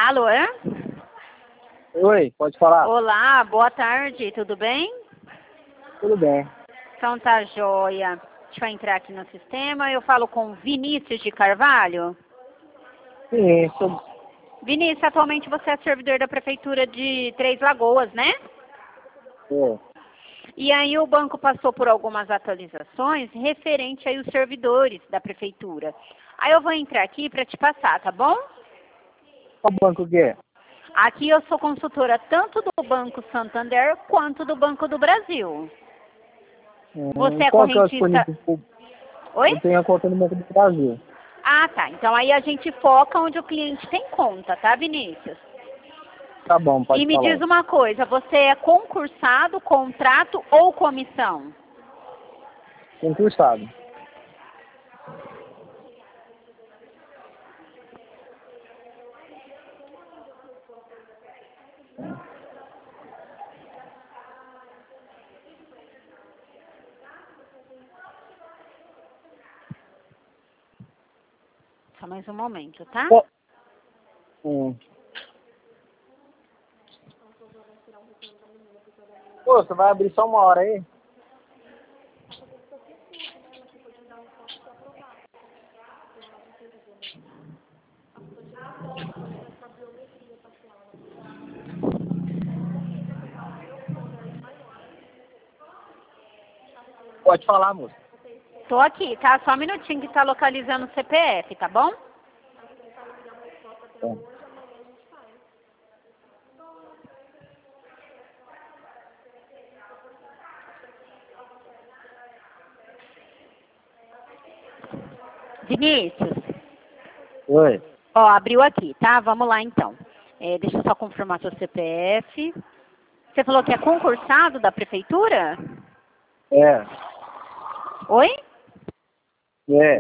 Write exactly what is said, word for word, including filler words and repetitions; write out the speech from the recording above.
Alô? Oi, pode falar. Olá, boa tarde, tudo bem? Tudo bem. Então tá joia. Deixa eu entrar aqui no sistema. Eu falo com Vinícius de Carvalho. Sim, sou... Vinícius, atualmente você é servidor da Prefeitura de Três Lagoas, né? É. E aí o banco passou por algumas atualizações referente aí os servidores da Prefeitura. Aí eu vou entrar aqui para te passar, tá bom? Qual banco que é? Aqui eu sou consultora tanto do Banco Santander quanto do Banco do Brasil. Hum, Você é qual que é o correntista... disponível? Oi? Eu tenho a conta no Banco do Brasil. Ah, tá. Então aí a gente foca onde o cliente tem conta, tá, Vinícius? Tá bom, pode E me falar. diz uma coisa, você é concursado, contrato ou comissão? Concursado. Só mais um momento, tá? Pô. Hum. Pô, você vai abrir só uma hora aí? Pode falar, moça. Tô aqui, tá? Só um minutinho que tá localizando o C P F, tá bom? É. Vinícius, Oi. ó, abriu aqui, tá? Vamos lá então. É, deixa eu só confirmar seu C P F. Você falou que é concursado da prefeitura? É. Oi? É.